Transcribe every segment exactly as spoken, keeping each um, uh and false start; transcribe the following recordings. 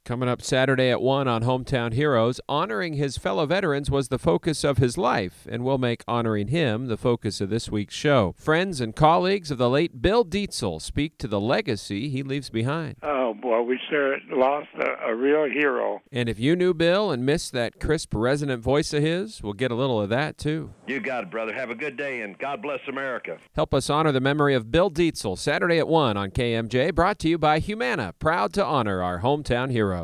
Coming up Saturday at one on Hometown Heroes, honoring his fellow veterans was the focus of his life, and we'll make honoring him the focus of this week's show. Friends and colleagues of the late Bill Dietzel speak to the legacy he leaves behind. Oh, boy, we sure lost a, a real hero. And if you knew Bill and missed that crisp, resonant voice of his, we'll get a little of that, too. You got it, brother. Have a good day, and God bless America. Help us honor the memory of Bill Dietzel, Saturday at one on K M J, brought to you by Humana, proud to honor our hometown heroes.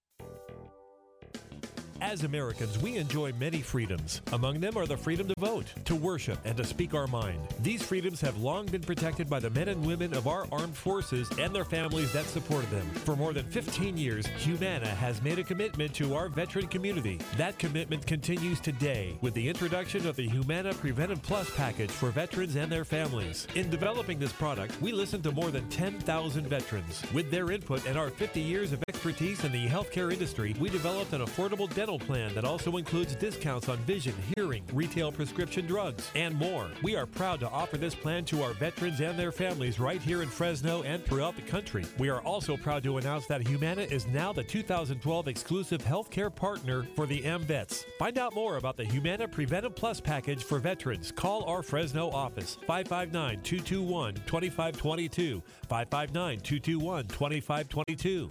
As Americans, we enjoy many freedoms. Among them are the freedom to vote, to worship, and to speak our mind. These freedoms have long been protected by the men and women of our armed forces and their families that supported them. For more than fifteen years, Humana has made a commitment to our veteran community. That commitment continues today with the introduction of the Humana Preventive Plus package for veterans and their families. In developing this product, we listened to more than ten thousand veterans. With their input and our fifty years of expertise in the healthcare industry, we developed an affordable dental plan that also includes discounts on vision, hearing, retail prescription drugs, and more. We are proud to offer this plan to our veterans and their families right here in Fresno and throughout the country. We are also proud to announce that Humana is now the two thousand twelve exclusive healthcare partner for the AmVets. Find out more about the Humana Preventive Plus package for veterans. Call our Fresno office, five five nine, two two one, two five two two, five five nine, two two one, two five two two.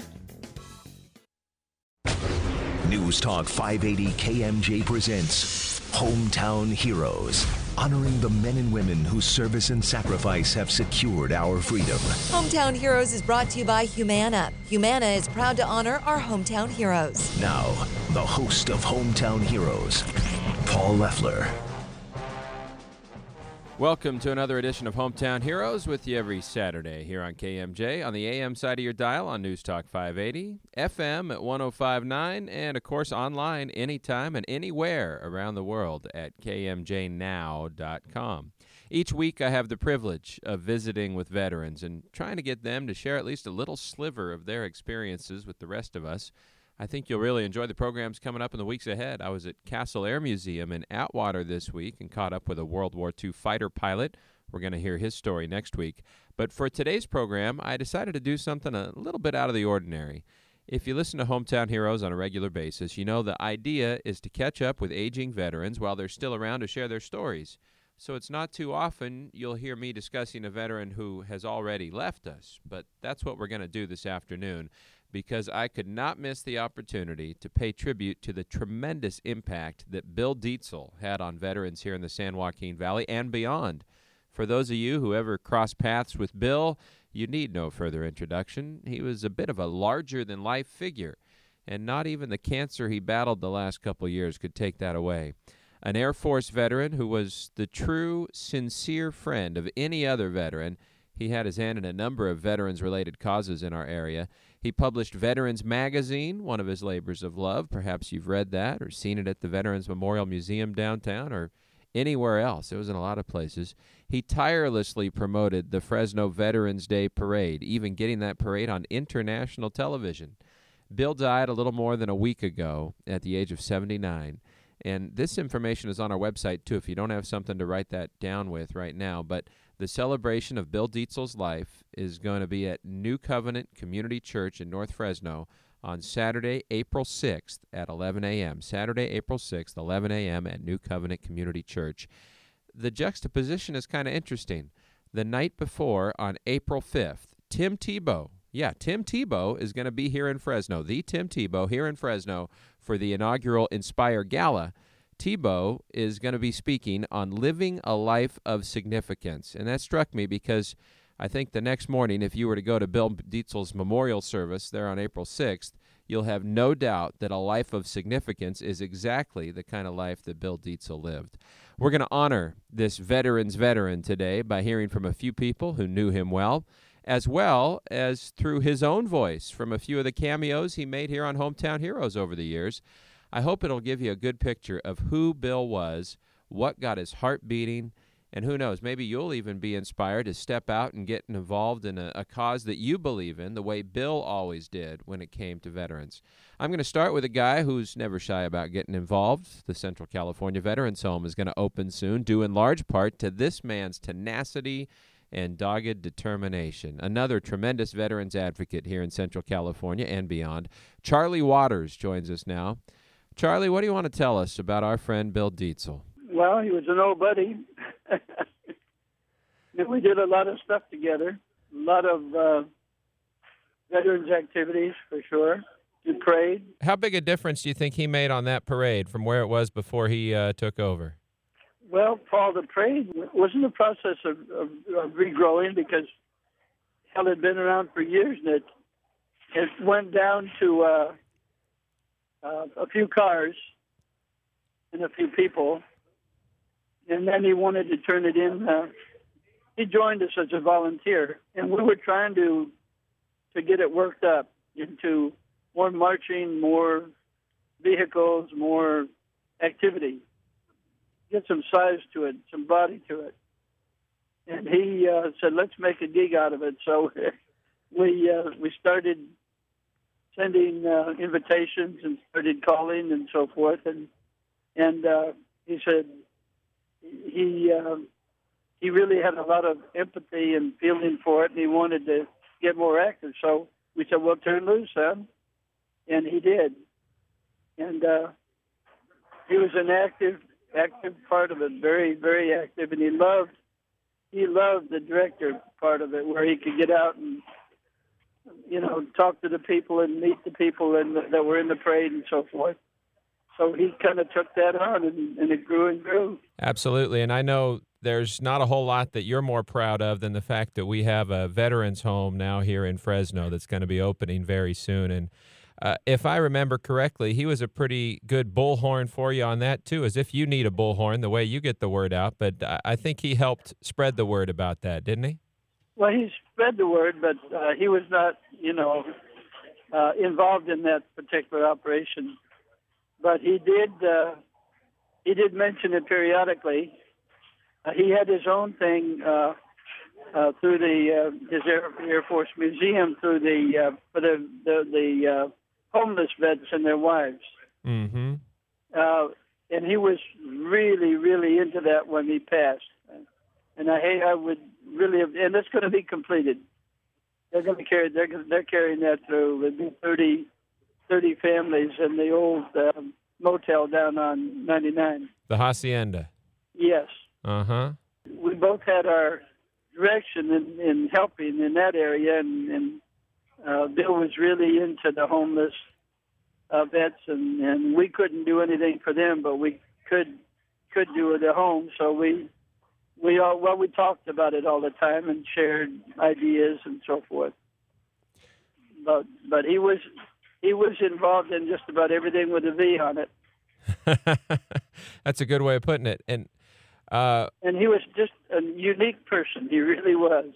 News Talk five eighty K M J presents Hometown Heroes, honoring the men and women whose service and sacrifice have secured our freedom. Hometown Heroes is brought to you by Humana. Humana is proud to honor our hometown heroes. Now, the host of Hometown Heroes, Paul Leffler. Welcome to another edition of Hometown Heroes with you every Saturday here on K M J, on the A M side of your dial on News Talk five eighty, F M at one oh five point nine, and, of course, online anytime and anywhere around the world at K M J now dot com. Each week I have the privilege of visiting with veterans and trying to get them to share at least a little sliver of their experiences with the rest of us. I think you'll really enjoy the programs coming up in the weeks ahead. I was at Castle Air Museum in Atwater this week and caught up with a World War Two fighter pilot. We're going to hear his story next week. But for today's program, I decided to do something a little bit out of the ordinary. If you listen to Hometown Heroes on a regular basis, you know the idea is to catch up with aging veterans while they're still around to share their stories. So it's not too often you'll hear me discussing a veteran who has already left us. But that's what we're going to do this afternoon, because I could not miss the opportunity to pay tribute to the tremendous impact that Bill Dietzel had on veterans here in the San Joaquin Valley and beyond. For those of you who ever crossed paths with Bill, you need no further introduction. He was a bit of a larger-than-life figure, and not even the cancer he battled the last couple years could take that away. An Air Force veteran who was the true, sincere friend of any other veteran. He had his hand in a number of veterans-related causes in our area. He published Veterans Magazine, one of his labors of love. Perhaps you've read that or seen it at the Veterans Memorial Museum downtown or anywhere else. It was in a lot of places. He tirelessly promoted the Fresno Veterans Day Parade, even getting that parade on international television. Bill died a little more than a week ago at the age of seventy-nine. And this information is on our website, too, if you don't have something to write that down with right now. But the celebration of Bill Dietzel's life is going to be at New Covenant Community Church in North Fresno on Saturday, April sixth at eleven a.m. Saturday, April sixth, eleven a.m. at New Covenant Community Church. The juxtaposition is kind of interesting. The night before, on April fifth, Tim Tebow, yeah, Tim Tebow is going to be here in Fresno, the Tim Tebow here in Fresno for the inaugural Inspire Gala. Tebow is going to be speaking on living a life of significance. And that struck me because I think the next morning, if you were to go to Bill Dietzel's memorial service there on April sixth, you'll have no doubt that a life of significance is exactly the kind of life that Bill Dietzel lived. We're going to honor this veteran's veteran today by hearing from a few people who knew him well, as well as through his own voice from a few of the cameos he made here on Hometown Heroes over the years. I hope it'll give you a good picture of who Bill was, what got his heart beating, and who knows, maybe you'll even be inspired to step out and get involved in a, a cause that you believe in the way Bill always did when it came to veterans. I'm going to start with a guy who's never shy about getting involved. The Central California Veterans Home is going to open soon, due in large part to this man's tenacity and dogged determination. Another tremendous veterans advocate here in Central California and beyond. Charlie Waters joins us now. Charlie, what do you want to tell us about our friend Bill Dietzel? Well, he was an old buddy. We did a lot of stuff together, a lot of uh, veterans activities for sure. We prayed. How big a difference do you think he made on that parade from where it was before he uh, took over? Well, Paul, the parade was in the process of, of, of regrowing because hell had been around for years, and it, it went down to uh, uh, a few cars and a few people, and then he wanted to turn it in. Uh, he joined us as a volunteer, and we were trying to to get it worked up into more marching, more vehicles, more activity. Get some size to it, some body to it. And he uh, said, let's make a gig out of it. So we uh, we started sending uh, invitations and started calling and so forth. And and uh, he said he uh, he really had a lot of empathy and feeling for it, and he wanted to get more active. So we said, well, turn loose, son. And he did. And uh, he was an active, active part of it, very, very active. And he loved, he loved the director part of it, where he could get out and, you know, talk to the people and meet the people and, that were in the parade and so forth. So he kind of took that on, and, and it grew and grew. Absolutely. And I know there's not a whole lot that you're more proud of than the fact that we have a veterans home now here in Fresno that's going to be opening very soon. And uh, if I remember correctly, he was a pretty good bullhorn for you on that, too, as if you need a bullhorn the way you get the word out. But I think he helped spread the word about that, didn't he? Well, he spread the word, but uh, he was not, you know, uh, involved in that particular operation. But he did, uh, he did mention it periodically. Uh, he had his own thing uh, uh, through the uh, his Air, Air Force Museum through the uh, for the the, the uh, homeless vets and their wives. Mm-hmm. Uh, and he was really, really into that when he passed. And I I would really have, and that's going to be completed. They're going to carry they're they're carrying that through. There'll be thirty, thirty families in the old uh, motel down on ninety-nine. The Hacienda. Yes. Uh-huh. We both had our direction in, in helping in that area, and, and uh, Bill was really into the homeless uh, vets, and, and we couldn't do anything for them, but we could could do it at home. So we we all well we talked about it all the time and shared ideas and so forth. But but he was he was involved in just about everything with a V on it. That's a good way of putting it. And Uh, and he was just a unique person. He really was.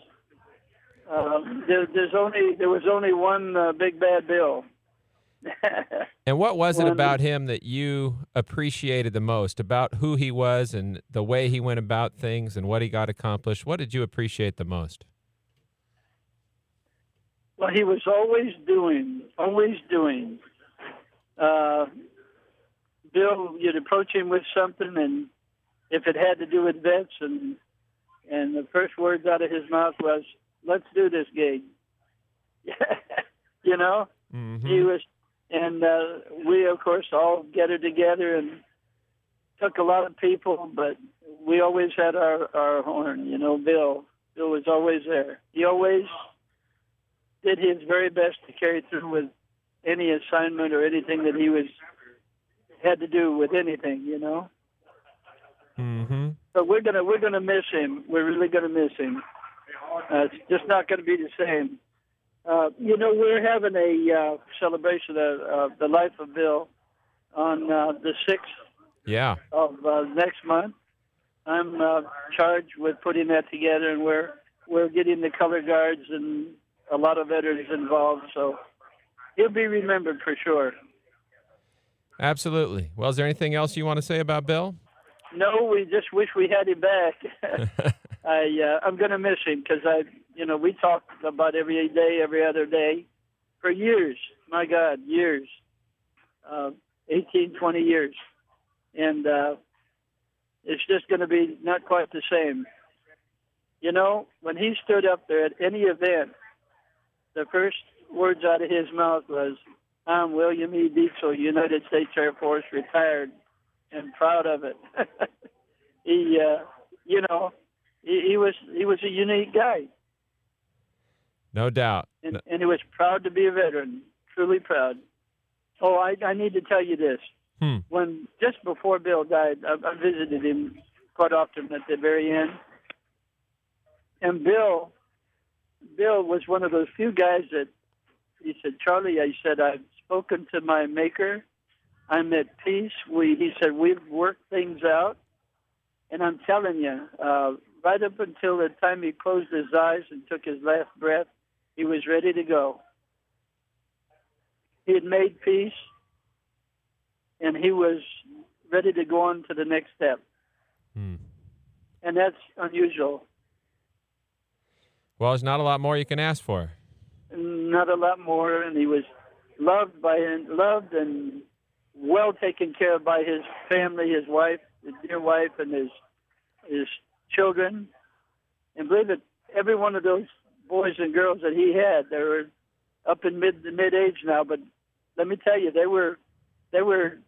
Um, there, there's only there was only one uh, big bad Bill. And what was it one, about him that you appreciated the most, about who he was and the way he went about things and what he got accomplished? What did you appreciate the most? Well, he was always doing, always doing. Uh, Bill, you'd approach him with something, and if it had to do with vets, and and the first words out of his mouth was, "Let's do this gig." You know, mm-hmm. he was, and uh, we of course all gathered together and took a lot of people, but we always had our our horn. You know, Bill, Bill was always there. He always did his very best to carry through with any assignment or anything that he was had to do with anything. You know. Mm-hmm. So we're gonna we're gonna miss him. We're really gonna miss him. Uh, it's just not gonna be the same. Uh, you know, we're having a uh, celebration of uh, the life of Bill on uh, the sixth yeah. of uh, next month. I'm uh, charged with putting that together, and we're we're getting the color guards and a lot of veterans involved. So he'll be remembered for sure. Absolutely. Well, is there anything else you want to say about Bill? No, we just wish we had him back. I uh, I'm going to miss him because I, you know, we talked about every day, every other day, for years. My God, years, uh, eighteen, twenty years, and uh, it's just going to be not quite the same. You know, when he stood up there at any event, the first words out of his mouth was, "I'm William E. Dietzel, United States Air Force, retired, and proud of it." he, uh, you know, he, he was he was a unique guy. No doubt. And, and he was proud to be a veteran, truly proud. Oh, I, I need to tell you this. Hmm. When just before Bill died, I, I visited him quite often at the very end. And Bill, Bill was one of those few guys that he said, "Charlie," I said, "I've spoken to my Maker. I'm at peace. We," he said, "we've worked things out." And I'm telling you, uh, right up until the time he closed his eyes and took his last breath, he was ready to go. He had made peace, and he was ready to go on to the next step. Hmm. And that's unusual. Well, there's not a lot more you can ask for. Not a lot more, and he was loved by loved and well taken care of by his family, his wife, his dear wife, and his his children. And believe it, every one of those boys and girls that he had, they were up in mid mid age now. But let me tell you, they were they were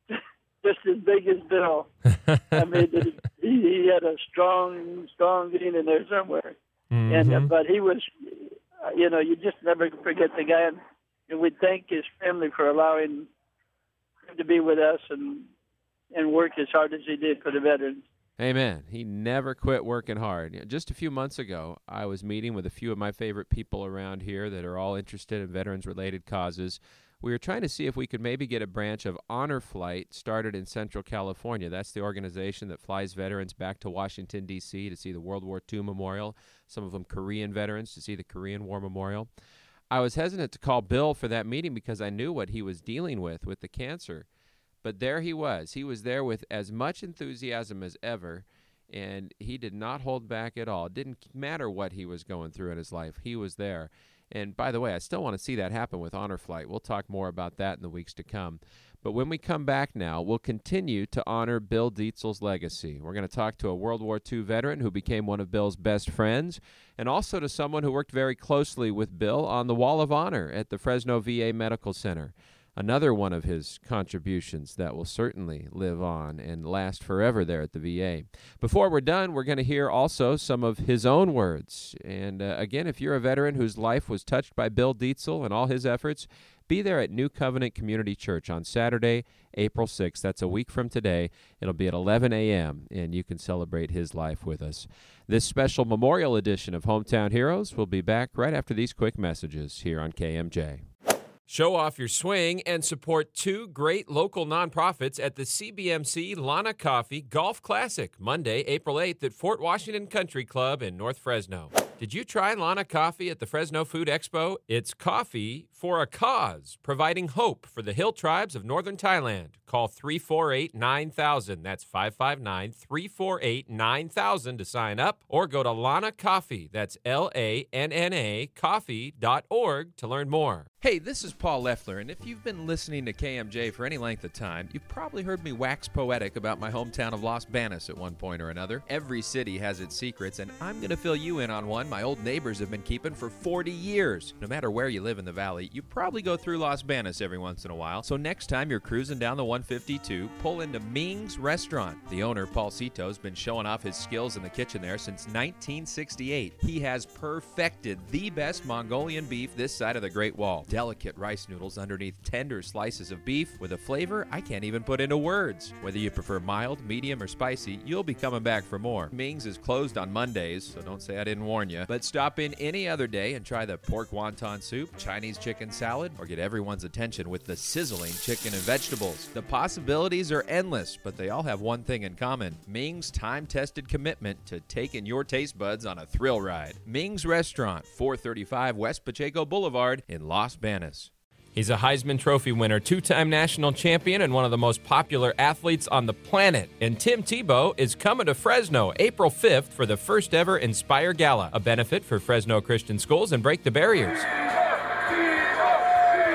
just as big as Bill. I mean, he, he had a strong strong gene in there somewhere. Mm-hmm. And uh, but he was, uh, you know, you just never forget the guy. And, and we thank his family for allowing him to be with us and and work as hard as he did for the veterans. Amen. He never quit working hard. Just a few months ago, I was meeting with a few of my favorite people around here that are all interested in veterans-related causes. We were trying to see if we could maybe get a branch of Honor Flight started in Central California. That's the organization that flies veterans back to Washington, D C to see the World War Two Memorial, some of them Korean veterans to see the Korean War Memorial. I was hesitant to call Bill for that meeting because I knew what he was dealing with with the cancer. But there he was. He was there with as much enthusiasm as ever, and he did not hold back at all. It didn't matter what he was going through in his life. He was there. And by the way, I still want to see that happen with Honor Flight. We'll talk more about that in the weeks to come. But when we come back now, we'll continue to honor Bill Dietzel's legacy. We're going to talk to a World War Two veteran who became one of Bill's best friends, and also to someone who worked very closely with Bill on the Wall of Honor at the Fresno V A Medical Center. Another one of his contributions that will certainly live on and last forever there at the V A. Before we're done, we're going to hear also some of his own words. And uh, again, if you're a veteran whose life was touched by Bill Dietzel and all his efforts, be there at New Covenant Community Church on Saturday, April sixth. That's a week from today. It'll be at eleven a.m., and you can celebrate his life with us. This special memorial edition of Hometown Heroes will be back right after these quick messages here on K M J. Show off your swing and support two great local nonprofits at the C B M C Lana Coffee Golf Classic, Monday, April eighth at Fort Washington Country Club in North Fresno. Did you try Lana Coffee at the Fresno Food Expo? It's coffee for a cause, providing hope for the hill tribes of northern Thailand. Call three four eight, nine thousand. That's five five nine, three four eight, nine thousand to sign up, or go to Lana Coffee. That's L A N N A coffee dot org to learn more. Hey, this is Paul Leffler, and if you've been listening to K M J for any length of time, you've probably heard me wax poetic about my hometown of Los Banos at one point or another. Every city has its secrets, and I'm going to fill you in on one my old neighbors have been keeping for forty years. No matter where you live in the valley, you probably go through Los Banos every once in a while. So next time you're cruising down the one fifty-two, pull into Ming's Restaurant. The owner, Paul Cito, has been showing off his skills in the kitchen there since nineteen sixty-eight. He has perfected the best Mongolian beef this side of the Great Wall. Delicate rice noodles underneath tender slices of beef with a flavor I can't even put into words. Whether you prefer mild, medium, or spicy, you'll be coming back for more. Ming's is closed on Mondays, so don't say I didn't warn you. But stop in any other day and try the pork wonton soup, Chinese chicken salad, or get everyone's attention with the sizzling chicken and vegetables. The possibilities are endless, but they all have one thing in common: Ming's time-tested commitment to taking your taste buds on a thrill ride. Ming's Restaurant, four thirty-five West Pacheco Boulevard in Los Banos. He's a Heisman Trophy winner, two-time national champion, and one of the most popular athletes on the planet. And Tim Tebow is coming to Fresno April fifth for the first ever Inspire Gala, a benefit for Fresno Christian schools and Break the Barriers.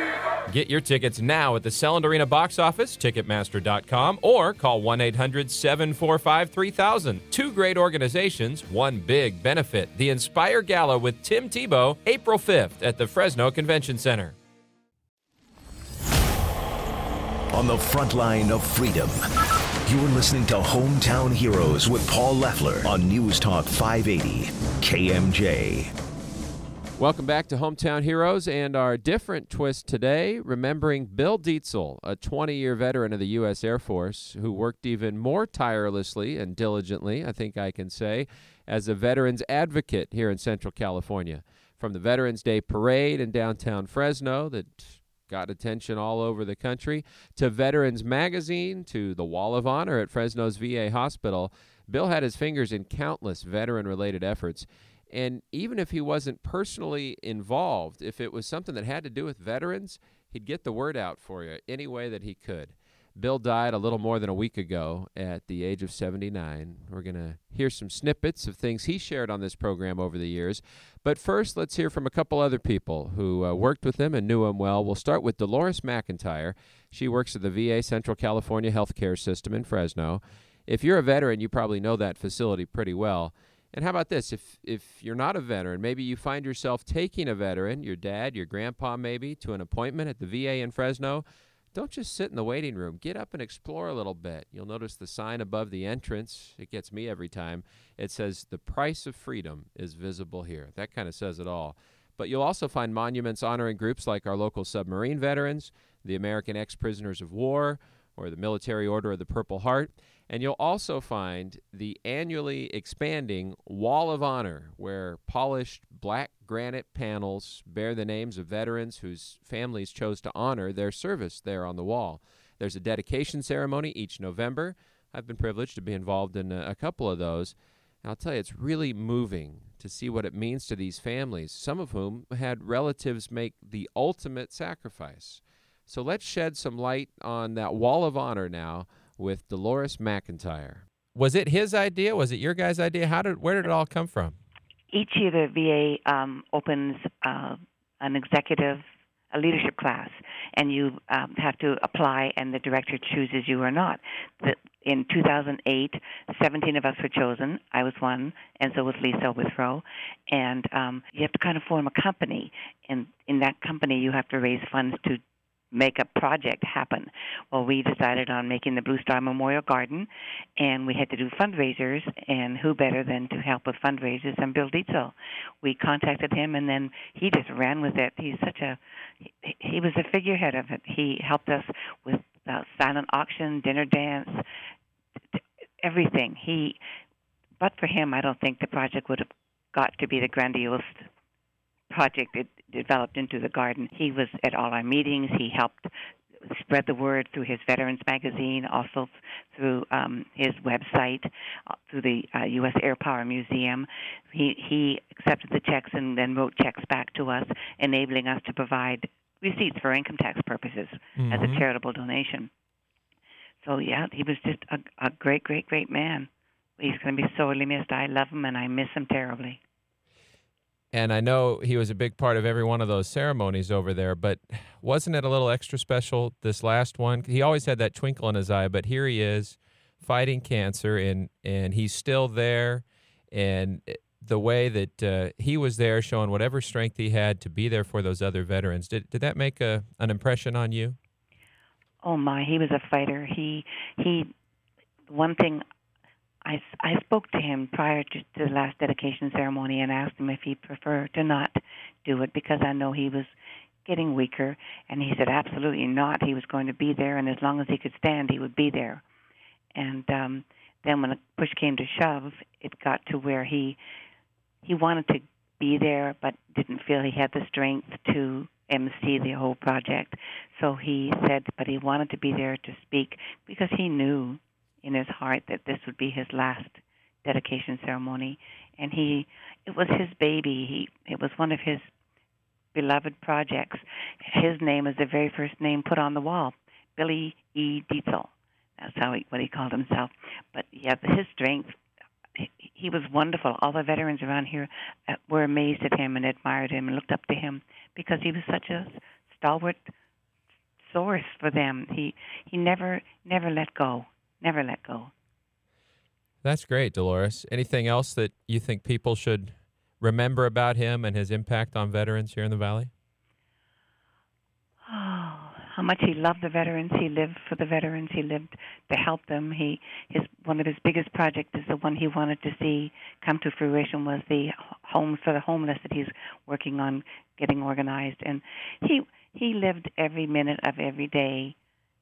Get your tickets now at the Selland Arena box office, Ticketmaster dot com, or call one eight hundred seven four five three thousand. Two great organizations, one big benefit. The Inspire Gala with Tim Tebow, April fifth at the Fresno Convention Center. On the front line of freedom, you're listening to Hometown Heroes with Paul Leffler on News Talk five eighty K M J. Welcome back to Hometown Heroes and our different twist today, remembering Bill Dietzel, a twenty-year veteran of the U S Air Force who worked even more tirelessly and diligently, I think I can say, as a veterans advocate here in Central California. From the Veterans Day Parade in downtown Fresno that got attention all over the country, to Veterans Magazine, to the Wall of Honor at Fresno's V A Hospital, Bill had his fingers in countless veteran-related efforts. And even if he wasn't personally involved, if it was something that had to do with veterans, he'd get the word out for you any way that he could. Bill died a little more than a week ago at the age of seventy-nine. We're going to hear some snippets of things he shared on this program over the years. But first, let's hear from a couple other people who uh, worked with him and knew him well. We'll start with Dolores McIntyre. She works at the V A Central California Healthcare System in Fresno. If you're a veteran, you probably know that facility pretty well. And how about this? If if you're not a veteran, maybe you find yourself taking a veteran, your dad, your grandpa maybe, to an appointment at the V A in Fresno, don't just sit in the waiting room. Get up and explore a little bit. You'll notice the sign above the entrance. It gets me every time. It says, "The price of freedom is visible here." That kind of says it all. But you'll also find monuments honoring groups like our local submarine veterans, the American ex-prisoners of war, or the Military Order of the Purple Heart. And you'll also find the annually expanding Wall of Honor, where polished black granite panels bear the names of veterans whose families chose to honor their service there on the wall. There's a dedication ceremony each November. I've been privileged to be involved in a, a couple of those. And I'll tell you, it's really moving to see what it means to these families, some of whom had relatives make the ultimate sacrifice. So let's shed some light on that Wall of Honor now with Dolores McIntyre. Was it his idea? Was it your guys' idea? How did where did it all come from? Each year the V A um, opens uh, an executive, a leadership class, and you um, have to apply, and the director chooses you or not. The, in two thousand eight, seventeen of us were chosen. I was one, and so was Lisa Withrow. And um, you have to kind of form a company. And in that company, you have to raise funds to make a project happen. Well, we decided on making the Blue Star Memorial Garden, and we had to do fundraisers, and who better than to help with fundraisers than Bill Dietzel. We contacted him, and then he just ran with it. He's such a, he, he was the figurehead of it. He helped us with uh, silent auction, dinner dance, everything. He, but for him, I don't think the project would have got to be the grandiose project it developed into the garden. He was at all our meetings. He helped spread the word through his Veterans Magazine, also through um, his website, uh, through the uh, U S Air Power Museum. He, he accepted the checks and then wrote checks back to us, enabling us to provide receipts for income tax purposes mm-hmm. as a charitable donation. So, yeah, he was just a, a great, great, great man. He's going to be sorely missed. I love him, and I miss him terribly. And I know he was a big part of every one of those ceremonies over there, but wasn't it a little extra special this last one? He always had that twinkle in his eye, but here he is fighting cancer, and, and he's still there. And the way that uh, he was there, showing whatever strength he had to be there for those other veterans, did did that make a, an impression on you? Oh, my, he was a fighter. He, he one thing... I, I spoke to him prior to, to the last dedication ceremony and asked him if he'd prefer to not do it because I know he was getting weaker. And he said absolutely not. He was going to be there, and as long as he could stand, he would be there. And um, then when the push came to shove, it got to where he he wanted to be there but didn't feel he had the strength to emcee the whole project. So he said, but he wanted to be there to speak because he knew in his heart that this would be his last dedication ceremony. And he, it was his baby. He, it was one of his beloved projects. His name is the very first name put on the wall, Billy E. Dietzel. That's how he, what he called himself. But yeah, his strength, he, he was wonderful. All the veterans around here uh, were amazed at him and admired him and looked up to him because he was such a stalwart source for them. He he never never let go, never let go. That's great, Dolores. Anything else that you think people should remember about him and his impact on veterans here in the Valley? Oh, how much he loved the veterans. He lived for the veterans. He lived to help them. He his one of his biggest projects is the one he wanted to see come to fruition was the homes for the homeless that he's working on getting organized. And he he lived every minute of every day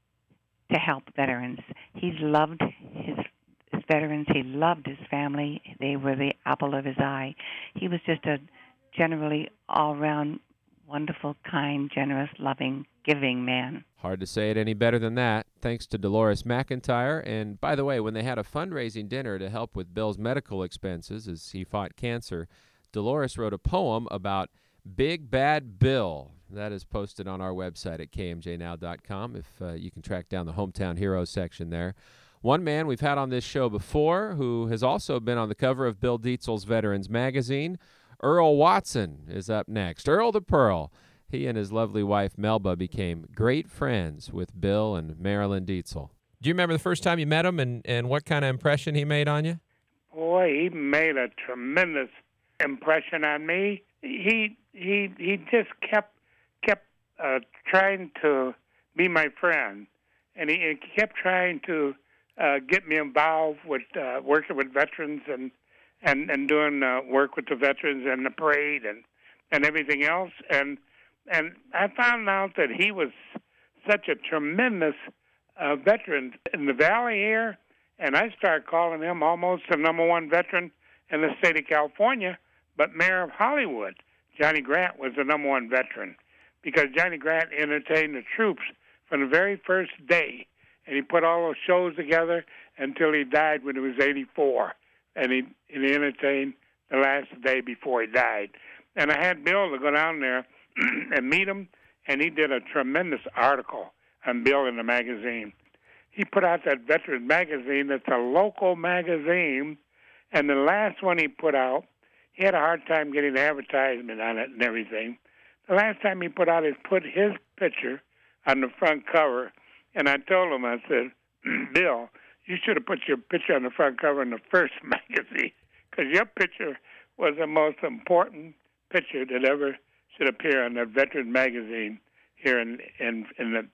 to help veterans. He loved his his veterans. He loved his family. They were the apple of his eye. He was just a generally all-around wonderful, kind, generous, loving, giving man. Hard to say it any better than that. Thanks to Dolores McIntyre. And by the way, when they had a fundraising dinner to help with Bill's medical expenses as he fought cancer, Dolores wrote a poem about Big Bad Bill. That is posted on our website at K M J now dot com if uh, you can track down the Hometown Heroes section there. One man we've had on this show before who has also been on the cover of Bill Dietzel's Veterans Magazine, Earl Watson, is up next. Earl the Pearl. He and his lovely wife, Melba, became great friends with Bill and Marilyn Dietzel. Do you remember the first time you met him and, and what kind of impression he made on you? Boy, he made a tremendous impression on me. He he he just kept kept uh, trying to be my friend, and he, he kept trying to uh, get me involved with uh, working with veterans and and and doing uh, work with the veterans and the parade and and everything else. And and I found out that he was such a tremendous uh, veteran in the Valley here, and I started calling him almost the number one veteran in the state of California. But Mayor of Hollywood, Johnny Grant, was the number one veteran because Johnny Grant entertained the troops from the very first day, and he put all those shows together until he died when he was eighty-four, and he, and he entertained the last day before he died. And I had Bill to go down there and meet him, and he did a tremendous article on Bill in the magazine. He put out that Veterans Magazine that's a local magazine, and the last one he put out, he had a hard time getting advertisement on it and everything. The last time he put out is put his picture on the front cover, and I told him, I said, Bill, you should have put your picture on the front cover in the first magazine because your picture was the most important picture that ever should appear on the Veterans Magazine here in in, in the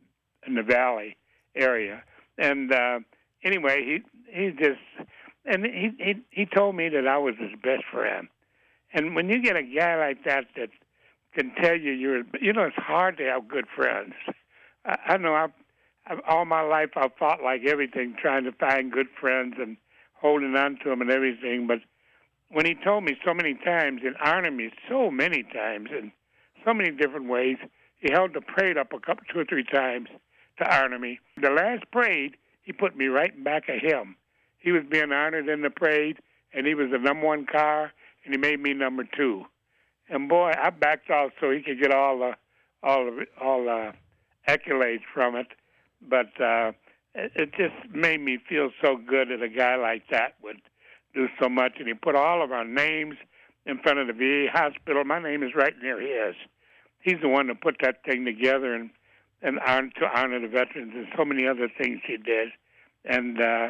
in the Valley area. And uh, anyway, he he just and he, he he told me that I was his best friend. And when you get a guy like that that can tell you you're, you know, it's hard to have good friends. I, I know I've, I've all my life I've fought like everything, trying to find good friends and holding on to them and everything. But when he told me so many times and honored me so many times in so many different ways, he held the parade up a couple, two or three times to honor me. The last parade, he put me right back of him. He was being honored in the parade, and he was the number one car, and he made me number two. And boy, I backed off so he could get all the all the all the accolades from it. But uh, it, it just made me feel so good that a guy like that would do so much. And he put all of our names in front of the V A hospital. My name is right near his. He's the one that put that thing together and and on, to honor the veterans and so many other things he did. And uh,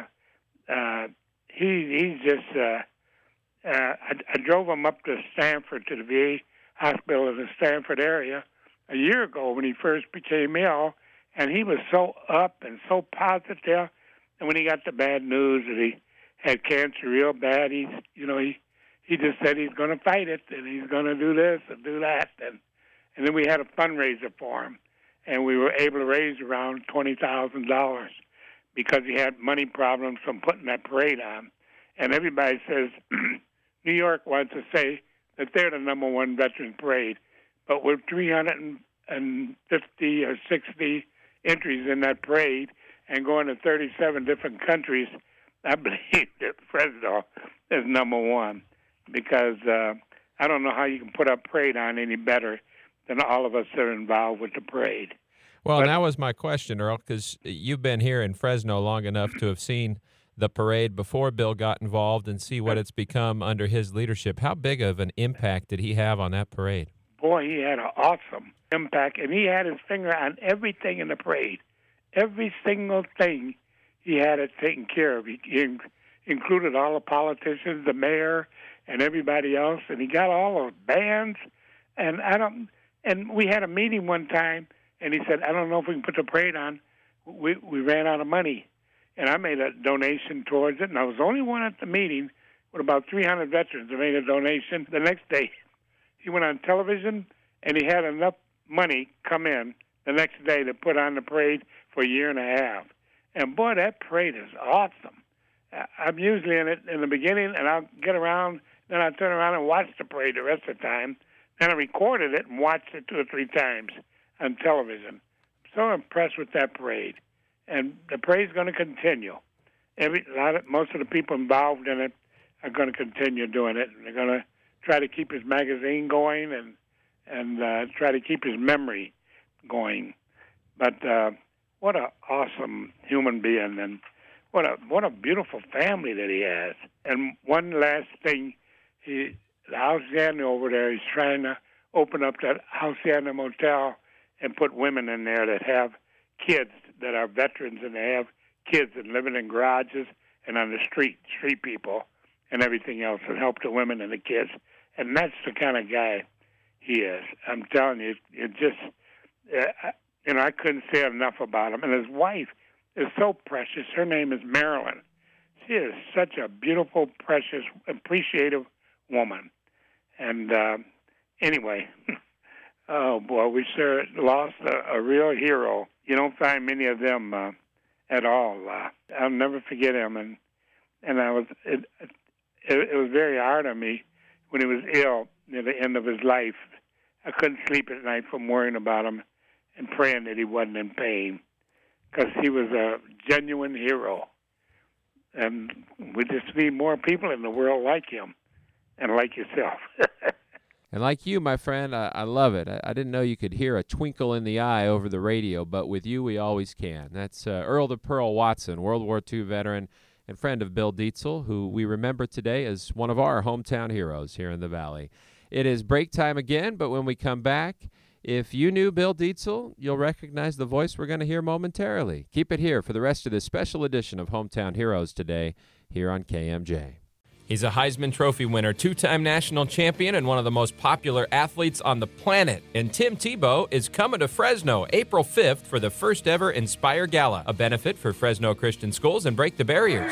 uh, he he's just. Uh, Uh, I, I drove him up to Stanford, to the V A hospital in the Stanford area a year ago when he first became ill, and he was so up and so positive. And when he got the bad news that he had cancer real bad, he's, you know, he, he just said he's going to fight it, and he's going to do this and do that. And, and then we had a fundraiser for him, and we were able to raise around twenty thousand dollars because he had money problems from putting that parade on. And everybody says New York wants to say that they're the number one veteran parade, but with three hundred fifty or sixty entries in that parade and going to thirty-seven different countries, I believe that Fresno is number one because uh, I don't know how you can put a parade on any better than all of us that are involved with the parade. Well, but, that was my question, Earl, because you've been here in Fresno long enough to have seen the parade before Bill got involved and see what it's become under his leadership. How big of an impact did he have on that parade? boy, he had an awesome impact, and he had his finger on everything in the parade. Every single thing he had it taken care of. He, he included all the politicians, the mayor, and everybody else, and he got all those bands. And I don't. And we had a meeting one time, and he said, "I don't know if we can put the parade on. We we ran out of money." And I made a donation towards it, and I was the only one at the meeting with about three hundred veterans that made a donation. The next day, he went on television, and he had enough money come in the next day to put on the parade for a year and a half. And, boy, that parade is awesome. I'm usually in it in the beginning, and I'll get around, then I'll turn around and watch the parade the rest of the time. Then I recorded it and watched it two or three times on television. I'm so impressed with that parade. And the parade's going to continue. Every a lot of, most of the people involved in it are going to continue doing it. They're going to try to keep his magazine going and and uh, try to keep his memory going. But uh, what an awesome human being, and what a what a beautiful family that he has. And one last thing, he the Hacienda over there, he's trying to open up that Hacienda Motel and put women in there that have kids that are veterans, and they have kids and living in garages and on the street, street people and everything else, and help the women and the kids. And that's the kind of guy he is. I'm telling you, it just, uh, you know, I couldn't say enough about him. And his wife is so precious. Her name is Marilyn. She is such a beautiful, precious, appreciative woman. And uh, anyway, oh, boy, we sure lost a, a real hero. You don't find many of them uh, at all. Uh, I'll never forget him. And and I was it, it, it was very hard on me when he was ill near the end of his life. I couldn't sleep at night from worrying about him and praying that he wasn't in pain, because he was a genuine hero. And we just need more people in the world like him and like yourself. And like you, my friend, I, I love it. I, I didn't know you could hear a twinkle in the eye over the radio, but with you, we always can. That's uh, Earl the Pearl Watson, World War Two veteran and friend of Bill Dietzel, who we remember today as one of our hometown heroes here in the Valley. It is break time again, but when we come back, if you knew Bill Dietzel, you'll recognize the voice we're going to hear momentarily. Keep it here for the rest of this special edition of Hometown Heroes today here on K M J. He's a Heisman Trophy winner, two-time national champion, and one of the most popular athletes on the planet. And Tim Tebow is coming to Fresno April fifth for the first ever Inspire Gala, a benefit for Fresno Christian schools and Break the Barriers.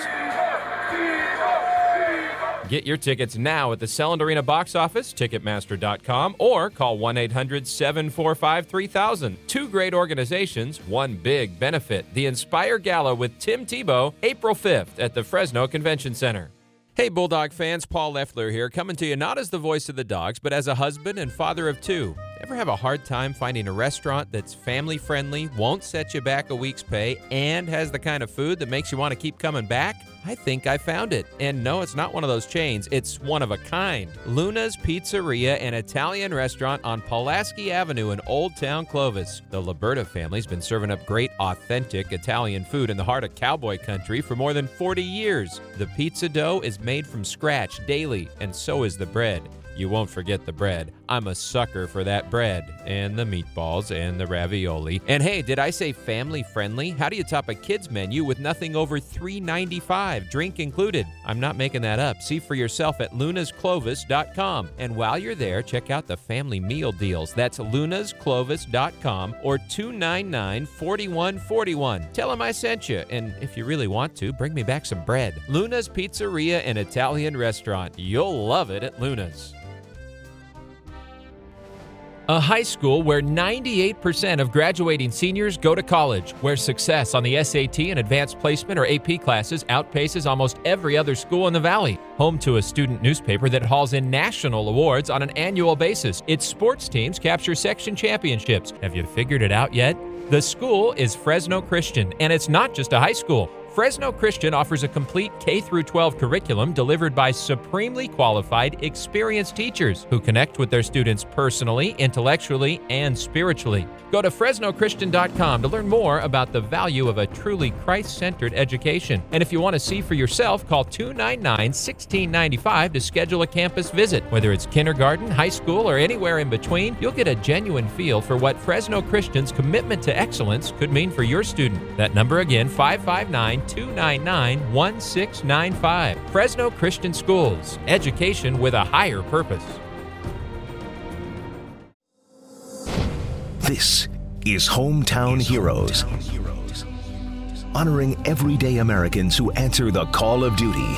Get your tickets now at the Selland Arena box office, Ticketmaster dot com, or call one eight hundred seven four five three thousand. Two great organizations, one big benefit. The Inspire Gala with Tim Tebow, April fifth at the Fresno Convention Center. Hey, Bulldog fans, Paul Leffler here, coming to you not as the voice of the Dogs, but as a husband and father of two. Ever have a hard time finding a restaurant that's family-friendly, won't set you back a week's pay, and has the kind of food that makes you want to keep coming back? I think I found it. And no, it's not one of those chains. It's one of a kind. Luna's Pizzeria, an Italian restaurant on Pulaski Avenue in Old Town Clovis. The Liberta family's been serving up great, authentic Italian food in the heart of cowboy country for more than forty years. The pizza dough is made from scratch daily, and so is the bread. You won't forget the bread. I'm a sucker for that bread, and the meatballs, and the ravioli. And hey, did I say family friendly? How do you top a kid's menu with nothing over three ninety-five, drink included? I'm not making that up. See for yourself at lunas clovis dot com. And while you're there, check out the family meal deals. That's lunas clovis dot com or two nine nine, four one four one. Tell them I sent you, and if you really want to, bring me back some bread. Luna's Pizzeria and Italian Restaurant. You'll love it at Luna's. A high school where ninety-eight percent of graduating seniors go to college, where success on the S A T and advanced placement or A P classes outpaces almost every other school in the Valley. Home to a student newspaper that hauls in national awards on an annual basis. Its sports teams capture section championships. Have you figured it out yet? The school is Fresno Christian, and it's not just a high school. Fresno Christian offers a complete K through twelve curriculum delivered by supremely qualified, experienced teachers who connect with their students personally, intellectually, and spiritually. Go to Fresno Christian dot com to learn more about the value of a truly Christ-centered education. And if you want to see for yourself, call two nine nine, one six nine five to schedule a campus visit. Whether it's kindergarten, high school, or anywhere in between, you'll get a genuine feel for what Fresno Christian's commitment to excellence could mean for your student. That number again, five five nine, two nine nine, one six nine five. Fresno Christian Schools, education with a higher purpose. This is Hometown Heroes, honoring everyday Americans who answer the call of duty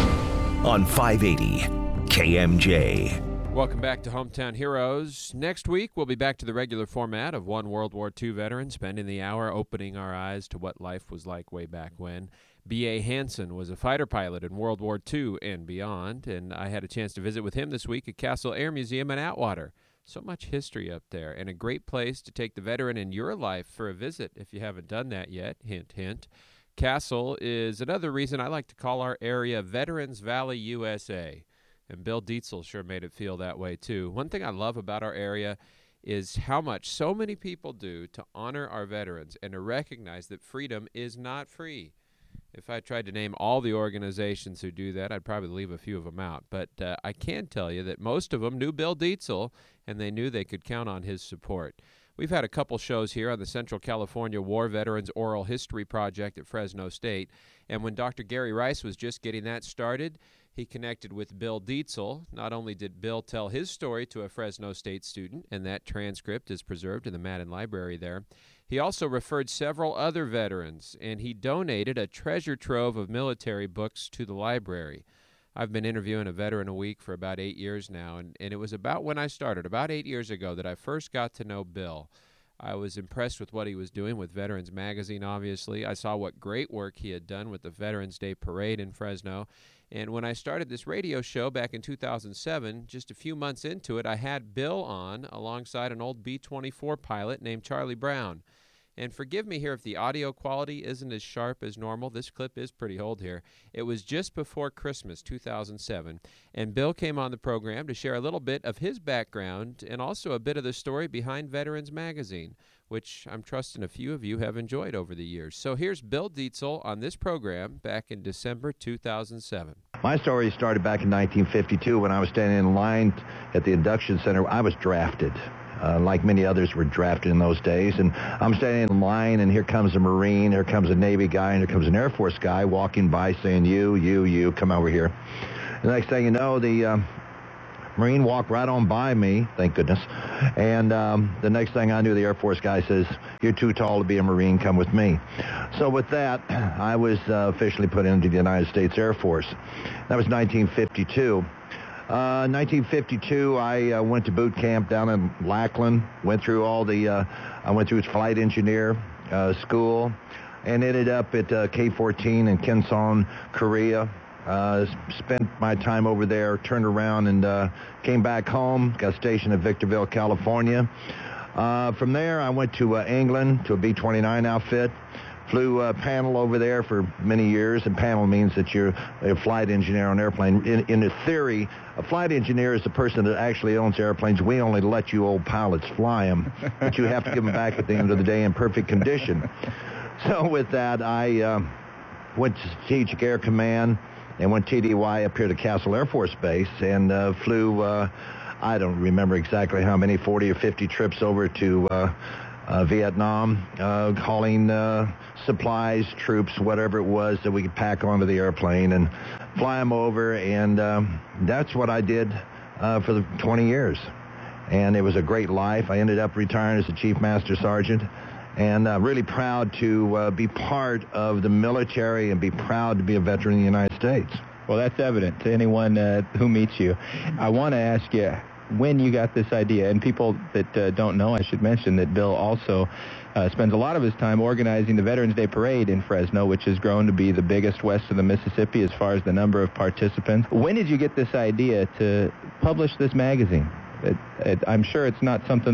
on five eighty K M J. Welcome back to Hometown Heroes. Next week, we'll be back to the regular format of one World War Two veteran, spending the hour opening our eyes to what life was like way back when. B A Hansen was a fighter pilot in World War Two and beyond, and I had a chance to visit with him this week at Castle Air Museum in Atwater. So much history up there, and a great place to take the veteran in your life for a visit if you haven't done that yet. Hint, hint. Castle is another reason I like to call our area Veterans Valley, U S A. And Bill Dietzel sure made it feel that way, too. One thing I love about our area is how much so many people do to honor our veterans and to recognize that freedom is not free. If I tried to name all the organizations who do that, I'd probably leave a few of them out. But uh, I can tell you that most of them knew Bill Dietzel, and they knew they could count on his support. We've had a couple shows here on the Central California War Veterans Oral History Project at Fresno State, and when Doctor Gary Rice was just getting that started, he connected with Bill Dietzel. Not only did Bill tell his story to a Fresno State student, and that transcript is preserved in the Madden Library there, he also referred several other veterans, and he donated a treasure trove of military books to the library. I've been interviewing a veteran a week for about eight years now, and, and it was about when I started, about eight years ago, that I first got to know Bill. I was impressed with what he was doing with Veterans Magazine, obviously. I saw what great work he had done with the Veterans Day Parade in Fresno. And when I started this radio show back in two thousand seven, just a few months into it, I had Bill on alongside an old B twenty-four pilot named Charlie Brown. And forgive me here if the audio quality isn't as sharp as normal. This clip is pretty old here. It was just before Christmas, two thousand seven, and Bill came on the program to share a little bit of his background and also a bit of the story behind Veterans Magazine, which I'm trusting a few of you have enjoyed over the years. So here's Bill Dietzel on this program back in December two thousand seven. My story started back in nineteen fifty-two when I was standing in line at the induction center. I was drafted. Uh, like many others were drafted in those days. And I'm standing in line, and here comes a Marine, here comes a Navy guy, and here comes an Air Force guy walking by saying, you, you, you, come over here. The next thing you know, the uh, Marine walked right on by me, thank goodness. And um, the next thing I knew, the Air Force guy says, you're too tall to be a Marine, come with me. So with that, I was uh, officially put into the United States Air Force. That was nineteen fifty-two. Uh, nineteen fifty-two, I uh, went to boot camp down in Lackland, went through all the, uh, I went through flight engineer uh, school, and ended up at uh, K fourteen in Kinsan, Korea. Uh, spent my time over there, turned around, and uh, came back home, got stationed at Victorville, California. Uh, from there, I went to uh, England to a B twenty-nine outfit. Flew uh, panel over there for many years, and panel means that you're a flight engineer on an airplane. In, in theory, a flight engineer is the person that actually owns airplanes. We only let you old pilots fly them, but you have to give them back at the end of the day in perfect condition. So with that, I uh, went to Strategic Air Command and went T D Y up here to Castle Air Force Base and uh, flew, uh, I don't remember exactly how many, forty or fifty trips over to uh, Uh, Vietnam, uh, hauling uh, supplies, troops, whatever it was that we could pack onto the airplane and fly them over. And um, that's what I did uh, for the twenty years. And it was a great life. I ended up retiring as a Chief Master Sergeant, and uh, really proud to uh, be part of the military and be proud to be a veteran of the United States. Well, that's evident to anyone uh, who meets you. I want to ask you when you got this idea, and people that uh, don't know, I should mention that Bill also uh, spends a lot of his time organizing the Veterans Day Parade in Fresno, which has grown to be the biggest west of the Mississippi as far as the number of participants. When did you get this idea to publish this magazine? It, it, I'm sure it's not something that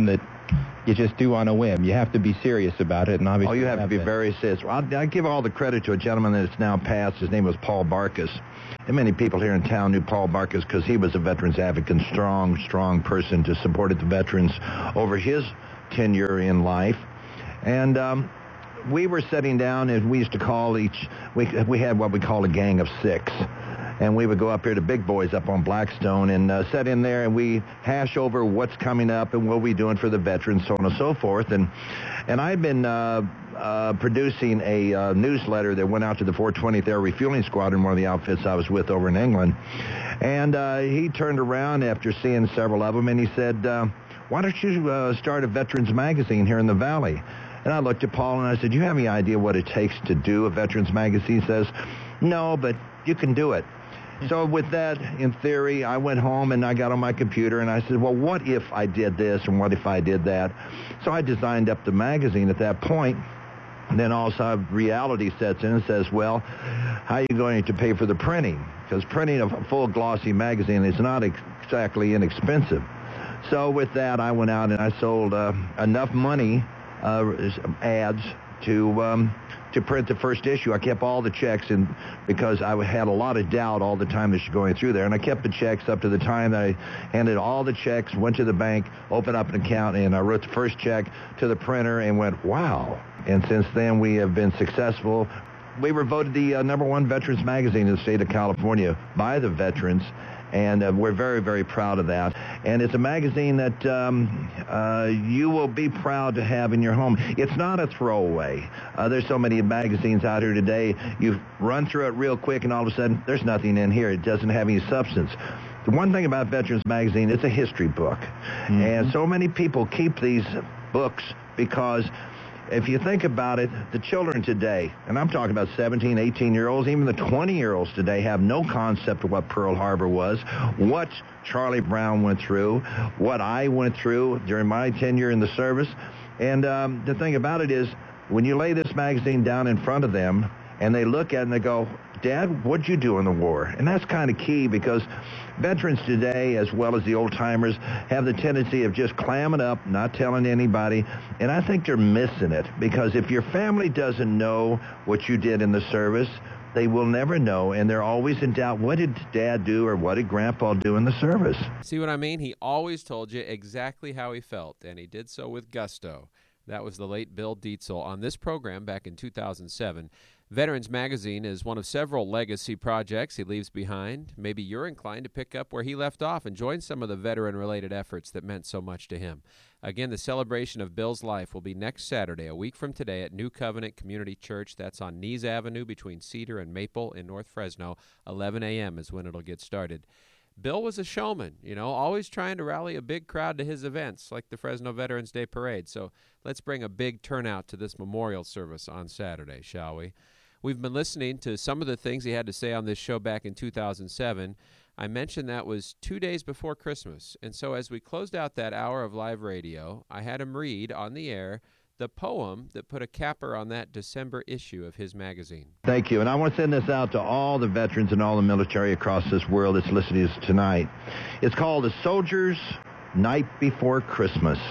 you just do on a whim. You have to be serious about it, and obviously Oh, you have, have to be been. very serious. Well, I give all the credit to a gentleman that's now passed. His name was Paul Barkas. And many people here in town knew Paul Barkas because he was a veterans advocate, and strong, strong person to support the veterans over his tenure in life. And um, we were sitting down, and we used to call each, we, we had what we call a gang of six. And we would go up here to Big Boys up on Blackstone and uh, sit in there, and we hash over what's coming up and what we're doing for the veterans, so on and so forth. And and I'd been uh, uh, producing a uh, newsletter that went out to the four twentieth Air Refueling Squadron, one of the outfits I was with over in England. And uh, he turned around after seeing several of them, and he said, uh, why don't you uh, start a veterans magazine here in the Valley? And I looked at Paul, and I said, do you have any idea what it takes to do a veterans magazine? He says, no, but you can do it. So with that, in theory, I went home and I got on my computer and I said, well, what if I did this and what if I did that? So I designed up the magazine at that point. And then also reality sets in and says, well, how are you going to pay for the printing? Because printing a full glossy magazine is not ex- exactly inexpensive. So with that, I went out and I sold uh, enough money, uh, ads, to um, to print the first issue. I kept all the checks in because I had a lot of doubt all the time that you're going through there. And I kept the checks up to the time that I handed all the checks, went to the bank, opened up an account, and I wrote the first check to the printer and went, wow. And since then, we have been successful. We were voted the uh, number one veterans magazine in the state of California by the veterans. And uh, we're very, very proud of that. And it's a magazine that um, uh, you will be proud to have in your home. It's not a throwaway. Uh, there's so many magazines out here today. You run through it real quick, and all of a sudden, there's nothing in here. It doesn't have any substance. The one thing about Veterans Magazine, it's a history book. Mm-hmm. And so many people keep these books because if you think about it, the children today, and I'm talking about seventeen, eighteen-year-olds, even the twenty-year-olds today have no concept of what Pearl Harbor was, what Charlie Brown went through, what I went through during my tenure in the service. And um, the thing about it is, when you lay this magazine down in front of them, and they look at it and they go, Dad, what'd you do in the war? And that's kind of key because veterans today, as well as the old-timers, have the tendency of just clamming up, not telling anybody. And I think they're missing it because if your family doesn't know what you did in the service, they will never know, and they're always in doubt, what did Dad do or what did Grandpa do in the service? See what I mean? He always told you exactly how he felt, and he did so with gusto. That was the late Bill Dietzel on this program back in two thousand seven. Veterans Magazine is one of several legacy projects he leaves behind. Maybe you're inclined to pick up where he left off and join some of the veteran-related efforts that meant so much to him. Again, the celebration of Bill's life will be next Saturday, a week from today, at New Covenant Community Church. That's on Nees Avenue between Cedar and Maple in North Fresno. eleven a.m. is when it'll get started. Bill was a showman, you know, always trying to rally a big crowd to his events, like the Fresno Veterans Day Parade. So let's bring a big turnout to this memorial service on Saturday, shall we? We've been listening to some of the things he had to say on this show back in two thousand seven. I mentioned that was two days before Christmas. And so as we closed out that hour of live radio, I had him read on the air the poem that put a capper on that December issue of his magazine. Thank you. And I want to send this out to all the veterans and all the military across this world that's listening to us tonight. It's called A Soldier's Night Before Christmas.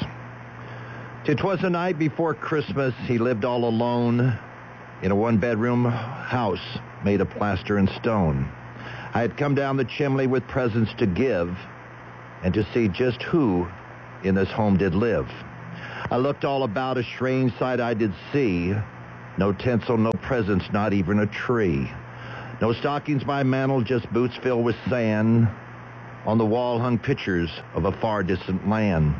"'Twas the night before Christmas, he lived all alone in a one-bedroom house made of plaster and stone. I had come down the chimney with presents to give and to see just who in this home did live. I looked all about, a strange sight I did see. No tinsel, no presents, not even a tree. No stockings by mantle, just boots filled with sand. On the wall hung pictures of a far distant land.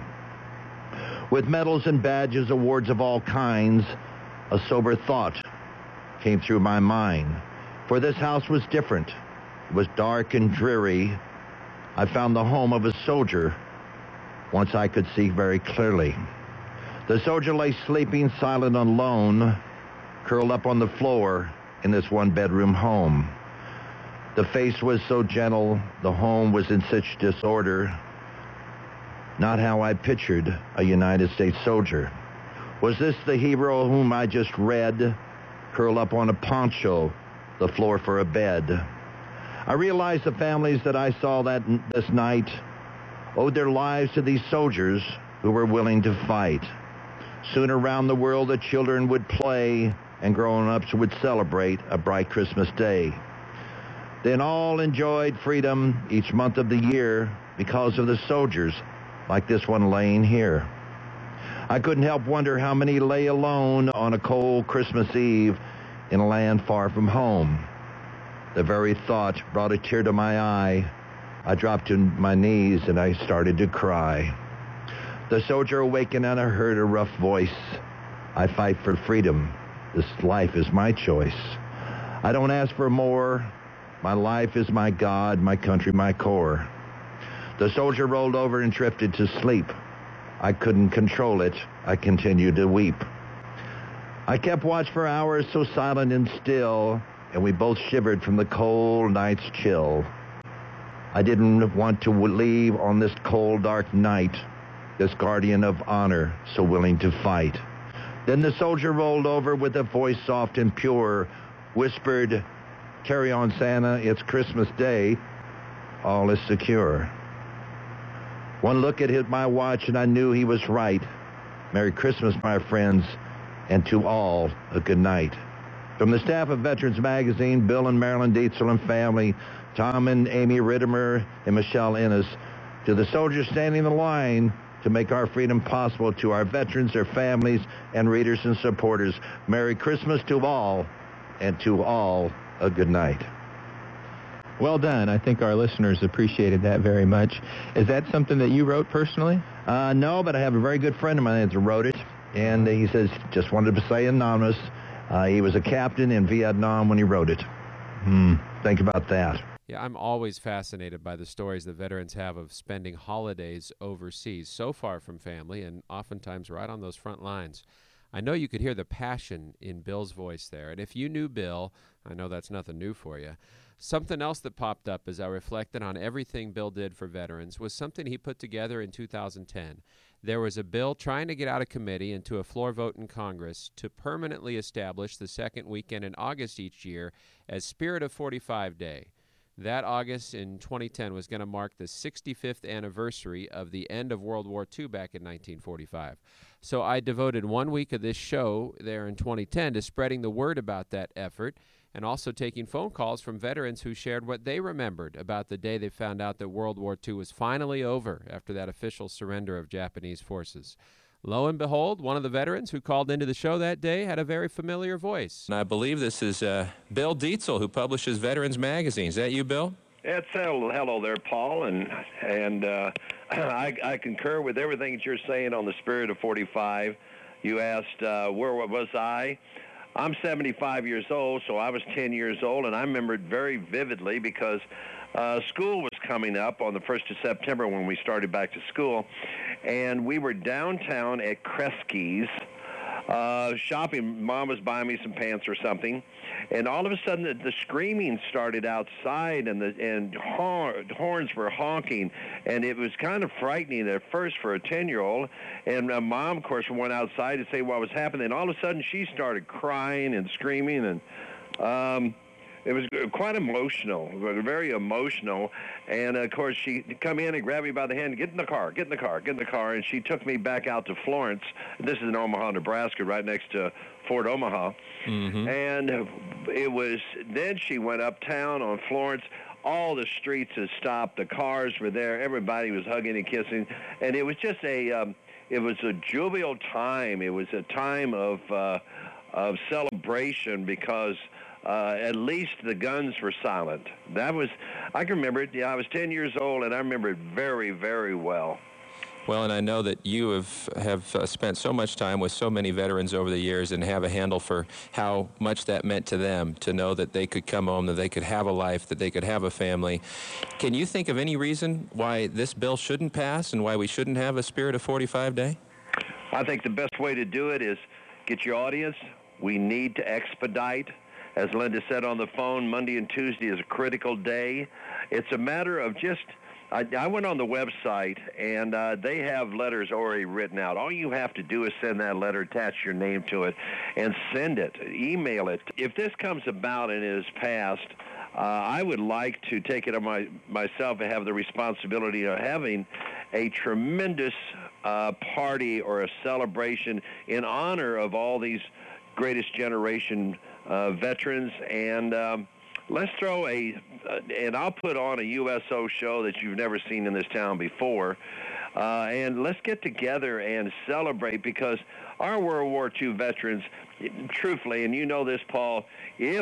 With medals and badges, awards of all kinds, a sober thought came through my mind. For this house was different. It was dark and dreary. I found the home of a soldier once I could see very clearly. The soldier lay sleeping, silent and alone, curled up on the floor in this one-bedroom home. The face was so gentle, the home was in such disorder. Not how I pictured a United States soldier. Was this the hero whom I just read, curled up on a poncho, the floor for a bed? I realized the families that I saw that this night owed their lives to these soldiers who were willing to fight. Soon around the world the children would play and grown-ups would celebrate a bright Christmas day. Then all enjoyed freedom each month of the year because of the soldiers like this one laying here. I couldn't help wonder how many lay alone on a cold Christmas Eve in a land far from home. The very thought brought a tear to my eye. I dropped to my knees and I started to cry. The soldier awakened and I heard a rough voice. I fight for freedom. This life is my choice. I don't ask for more. My life is my God, my country, my core. The soldier rolled over and drifted to sleep. I couldn't control it. I continued to weep. I kept watch for hours, so silent and still, and we both shivered from the cold night's chill. I didn't want to leave on this cold, dark night, this guardian of honor, so willing to fight. Then the soldier rolled over with a voice soft and pure, whispered, "Carry on, Santa, it's Christmas Day. All is secure." One look at hit my watch and I knew he was right. Merry Christmas, my friends, and to all a good night. From the staff of Veterans Magazine, Bill and Marilyn Dietzel and family, Tom and Amy Rittimer and Michelle Ennis, to the soldiers standing in line to make our freedom possible, to our veterans, their families, and readers and supporters, Merry Christmas to all, and to all a good night. Well done. I think our listeners appreciated that very much. Is that something that you wrote personally? Uh, no, but I have a very good friend of mine that wrote it, and he says, just wanted to say anonymous, uh, he was a captain in Vietnam when he wrote it. Hmm. Think about that. Yeah, I'm always fascinated by the stories that veterans have of spending holidays overseas, so far from family, and oftentimes right on those front lines. I know you could hear the passion in Bill's voice there, and if you knew Bill, I know that's nothing new for you. Something else that popped up as I reflected on everything Bill did for veterans was something he put together in two thousand ten. There was a bill trying to get out of committee into a floor vote in Congress to permanently establish the second weekend in August each year as Spirit of forty-five Day. That August in twenty ten was going to mark the sixty-fifth anniversary of the end of World War Two back in nineteen forty-five. So I devoted one week of this show there in twenty ten to spreading the word about that effort and also taking phone calls from veterans who shared what they remembered about the day they found out that World War Two was finally over after that official surrender of Japanese forces. Lo and behold, one of the veterans who called into the show that day had a very familiar voice. And I believe this is uh, Bill Dietzel, who publishes Veterans Magazine. Is that you, Bill? It's hello, hello there, Paul, and and uh, I, I concur with everything that you're saying on the Spirit of forty-five. You asked uh, where was I? I'm seventy-five years old, so I was ten years old, and I remember it very vividly because uh, school was coming up on the first of September when we started back to school, and we were downtown at Kresge's uh, shopping. Mom was buying me some pants or something, and all of a sudden the, the screaming started outside, and the and hor- horns were honking, and it was kind of frightening at first for a ten-year-old. And uh, Mom, of course, went outside to say what was happening. And all of a sudden, she started crying and screaming, and um, it was quite emotional, very emotional. And of course, she come in and grabbed me by the hand, get in the car, get in the car, get in the car, and she took me back out to Florence. This is in Omaha, Nebraska, right next to Fort Omaha. Mm-hmm. And it was then she went uptown on Florence. All the streets had stopped. The cars were there. Everybody was hugging and kissing, and it was just a um, it was a jovial time. It was a time of uh, of celebration because uh, at least the guns were silent. That was I can remember it. Yeah, I was ten years old, and I remember it very, very well. Well, and I know that you have, have uh, spent so much time with so many veterans over the years and have a handle for how much that meant to them, to know that they could come home, that they could have a life, that they could have a family. Can you think of any reason why this bill shouldn't pass and why we shouldn't have a Spirit of forty-five Day? I think the best way to do it is get your audience. We need to expedite. As Linda said on the phone, Monday and Tuesday is a critical day. It's a matter of just... I, I went on the website, and uh, they have letters already written out. All you have to do is send that letter, attach your name to it, and send it, email it. If this comes about and it is passed, uh, I would like to take it on my, myself and have the responsibility of having a tremendous uh, party or a celebration in honor of all these greatest generation uh, veterans. And um, let's throw a, uh, and I'll put on a U S O show that you've never seen in this town before. Uh, and let's get together and celebrate, because our World War Two veterans, truthfully, and you know this, Paul, if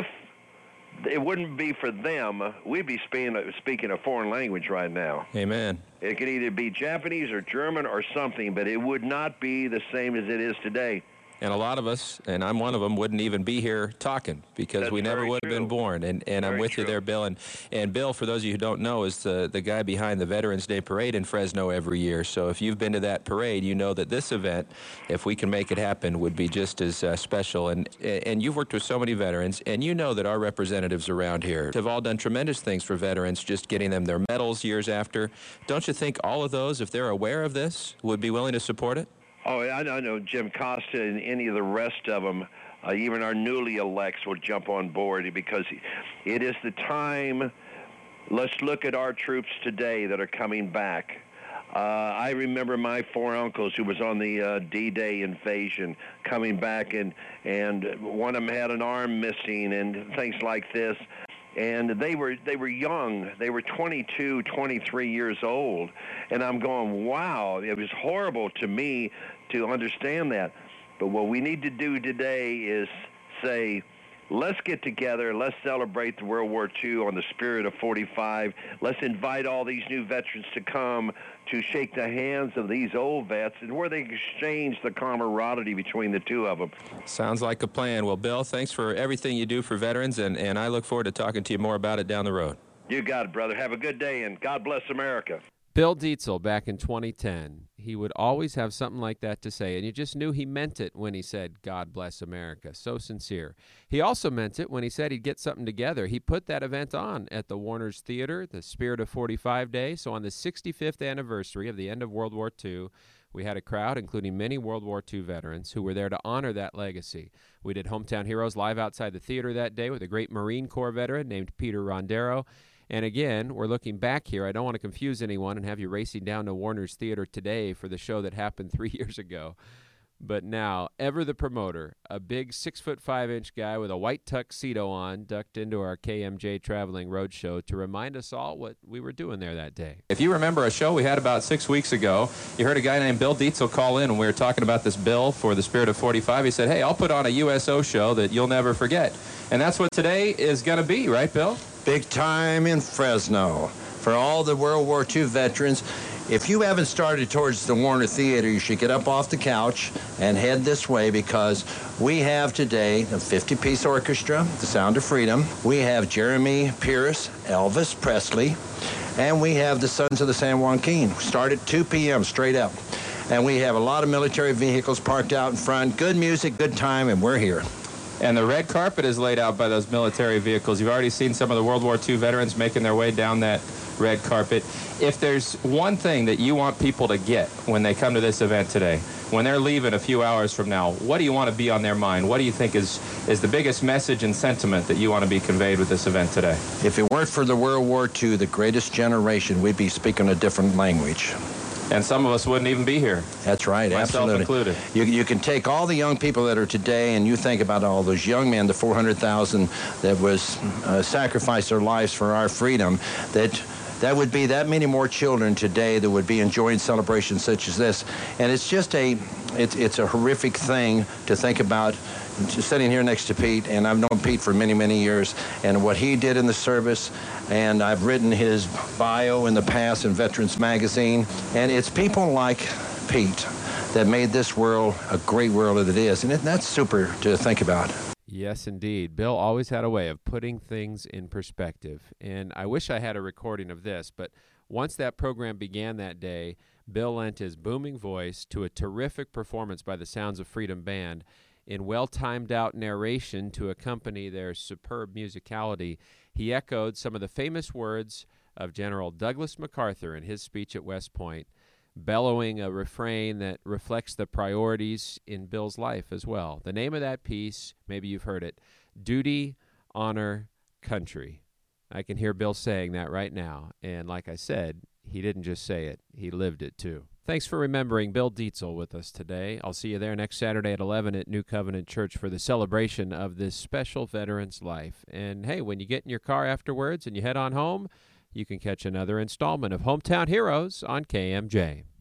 it wouldn't be for them, we'd be speaking, speaking a foreign language right now. Amen. It could either be Japanese or German or something, but it would not be the same as it is today. And a lot of us, and I'm one of them, wouldn't even be here talking because That's we never would have true. been born. And, and I'm Very with true. you there, Bill. And, and Bill, for those of you who don't know, is the, the guy behind the Veterans Day Parade in Fresno every year. So if you've been to that parade, you know that this event, if we can make it happen, would be just as uh, special. And, and you've worked with so many veterans, and you know that our representatives around here have all done tremendous things for veterans, just getting them their medals years after. Don't you think all of those, if they're aware of this, would be willing to support it? Oh, I know, I know Jim Costa and any of the rest of them, uh, even our newly elects will jump on board, because it is the time. Let's look at our troops today that are coming back. Uh, I remember my four uncles who was on the uh, D-Day invasion coming back, and, and one of them had an arm missing and things like this. And they were they were young. They were twenty-two, twenty-three years old. And I'm going, wow, it was horrible to me to understand that. But what we need to do today is say, let's get together. Let's celebrate the World War Two on the spirit of forty-five. Let's invite all these new veterans to come to shake the hands of these old vets, and where they exchange the camaraderie between the two of them. Sounds like a plan. Well, Bill, thanks for everything you do for veterans, and, and I look forward to talking to you more about it down the road. You got it, brother. Have a good day, and God bless America. Bill Dietzel, back in twenty ten, he would always have something like that to say, and you just knew he meant it when he said, God bless America. So sincere. He also meant it when he said he'd get something together. He put that event on at the Warner's Theater, the Spirit of forty-five Day. So on the sixty-fifth anniversary of the end of World War Two, we had a crowd, including many World War Two veterans, who were there to honor that legacy. We did Hometown Heroes live outside the theater that day with a great Marine Corps veteran named Peter Rondero. And again, we're looking back here. I don't want to confuse anyone and have you racing down to Warner's Theater today for the show that happened three years ago. But now, ever the promoter, a big six foot five inch guy with a white tuxedo on, ducked into our K M J Traveling Roadshow to remind us all what we were doing there that day. If you remember a show we had about six weeks ago, you heard a guy named Bill Dietzel call in when we were talking about this bill for the Spirit of forty-five. He said, hey, I'll put on a U S O show that you'll never forget. And that's what today is going to be, right, Bill? Big time in Fresno. For all the World War Two veterans, if you haven't started towards the Warner Theater, you should get up off the couch and head this way, because we have today a fifty-piece orchestra, the Sound of Freedom. We have Jeremy Pierce, Elvis Presley, and we have the Sons of the San Joaquin. Start at two p.m. straight up. And we have a lot of military vehicles parked out in front. Good music, good time, and we're here. And the red carpet is laid out by those military vehicles. You've already seen some of the World War Two veterans making their way down that red carpet. If there's one thing that you want people to get when they come to this event today, when they're leaving a few hours from now, what do you want to be on their mind? What do you think is, is the biggest message and sentiment that you want to be conveyed with this event today? If it weren't for the World War Two, the greatest generation, we'd be speaking a different language. And some of us wouldn't even be here. That's right, myself absolutely. included. You, you can take all the young people that are today, and you think about all those young men, the four hundred thousand that was uh, sacrificed their lives for our freedom, that that would be that many more children today that would be enjoying celebrations such as this. And it's just a, it's, it's a horrific thing to think about. Just sitting here next to Pete, and I've known Pete for many, many years, and what he did in the service, and I've written his bio in the past in Veterans Magazine, and it's people like Pete that made this world a great world that it is, and it, that's super to think about. Yes, indeed. Bill always had a way of putting things in perspective, and I wish I had a recording of this, but once that program began that day, Bill lent his booming voice to a terrific performance by the Sounds of Freedom Band in well-timed-out narration to accompany their superb musicality. He echoed some of the famous words of General Douglas MacArthur in his speech at West Point, bellowing a refrain that reflects the priorities in Bill's life as well. The name of that piece, maybe you've heard it, Duty, Honor, Country. I can hear Bill saying that right now, and like I said, he didn't just say it, he lived it too. Thanks for remembering Bill Dietzel with us today. I'll see you there next Saturday at eleven at New Covenant Church for the celebration of this special veteran's life. And, hey, when you get in your car afterwards and you head on home, you can catch another installment of Hometown Heroes on K M J.